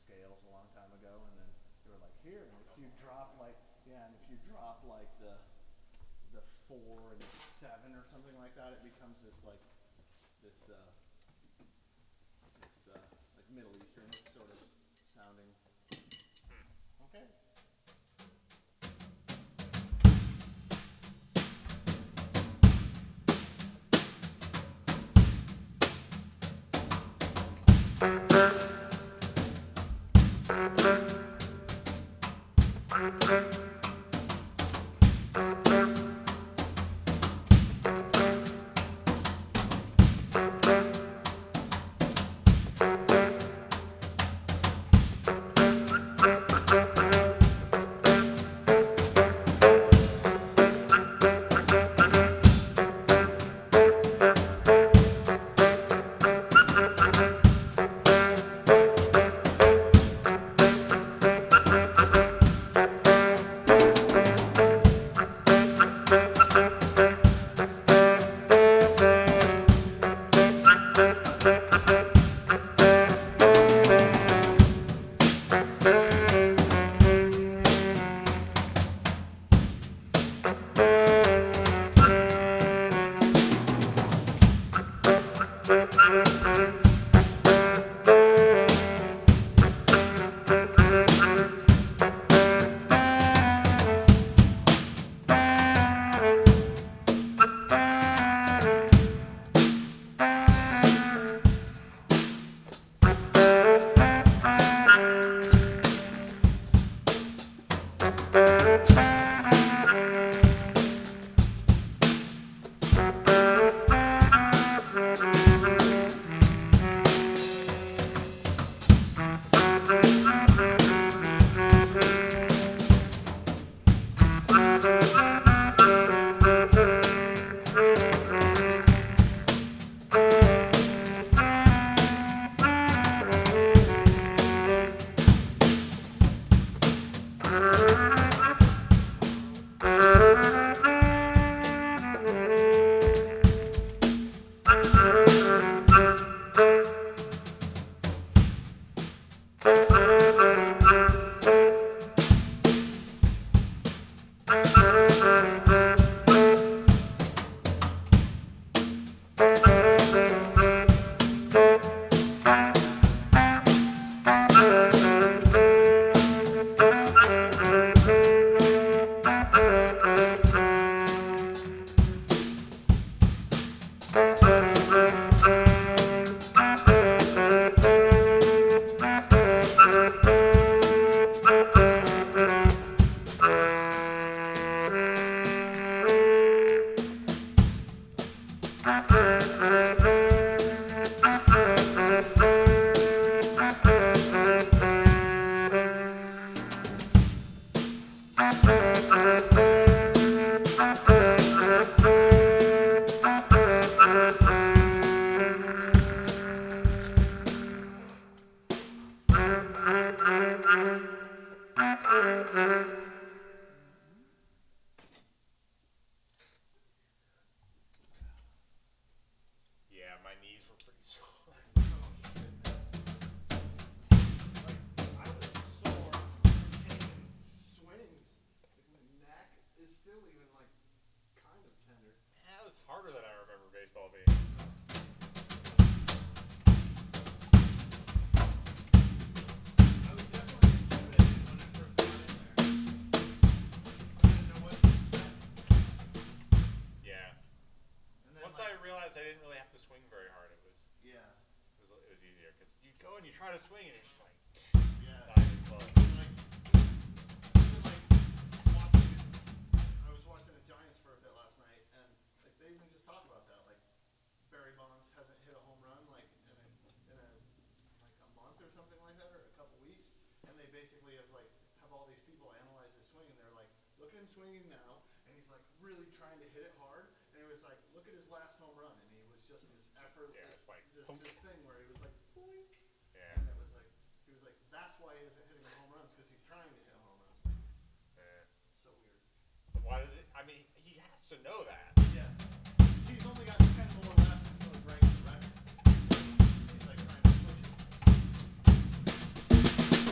scales a long time ago, and then they were like, here, and if you drop like the 4 and the 7 or something like that, it becomes this like Middle Eastern sort of sounding. Okay. Try to swing and it's just like I was watching the Giants for a bit last night, and like they even just talk about that. Like Barry Bonds hasn't hit a home run like in a month or something like that, or a couple weeks, and they basically have all these people analyze his swing, and they're like, look at him swinging now, and he's like really trying to hit it hard, and it was like, look at his last home run, and he was just this effort, this thing where he was like, boink. Yeah. And he was like, that's why he isn't hitting home runs, because he's trying to hit home runs. Yeah. So weird. But why does it? I mean, he has to know that. Yeah. He's only got 10 more left until he breaks the record. He's like trying to push it.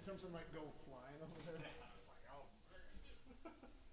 something like go flying over there? I was like, oh.